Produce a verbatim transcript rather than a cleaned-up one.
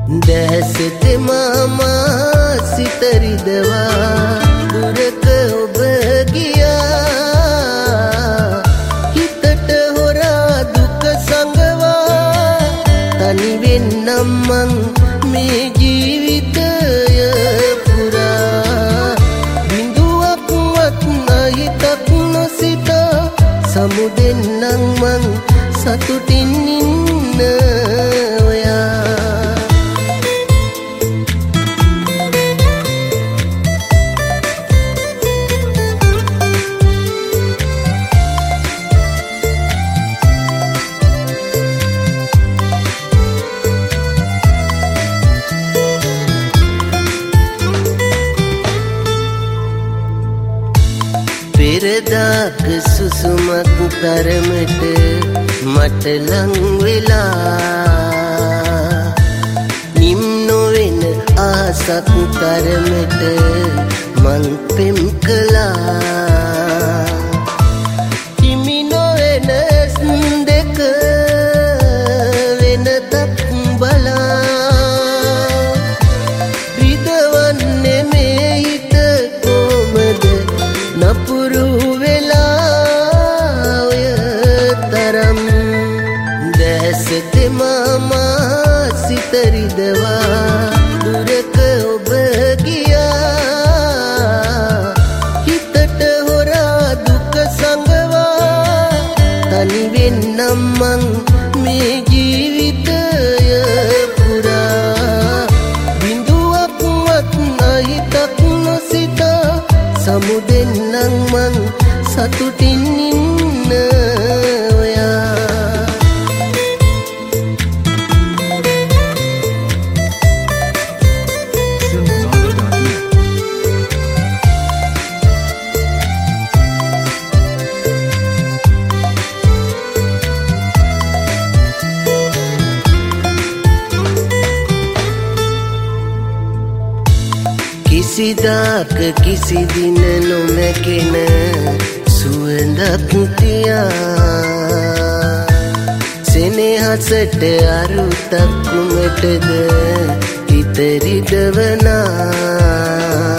දැසෙත මාමා සිතරිදවා දුරක ඔබ ගියා හිතට හොරා දුක සංගවා තනි වෙන්නම් මං මේ ජීවිතය පුරා බිඳුවක්වත් නැහිතක් නොසිතා සමුදෙන්නම් මං සතුටින් ඉන්න ඔයා පෙරදාක සුසුමක් තරමට මට ලං වෙලා නිම් නොවෙන ආසක් තරමට මං පෙම් කළා හිමි නොවෙන දෙක වෙනතක් බලා රිදවන්නේ මේ හිත කොමද නපුරු වෙලා ඔය තරම් දැසෙත මාමා සිතරිදවා දුරක ඔබ ගියා හිතට හොරා දුක සංගවා තනි වෙන්නම් මං මේ ජීවිතය පුරා බිඳුවක්වත් නැහිතක් නොසිතා සමුදෙන්නම් මං සතුටින් ඉන්න ඔයා කිසිදාක කිසි දින නොමැකෙන සුවඳක් තියා සෙනෙහසට අරුතක් කුමටද හිත රිදවනා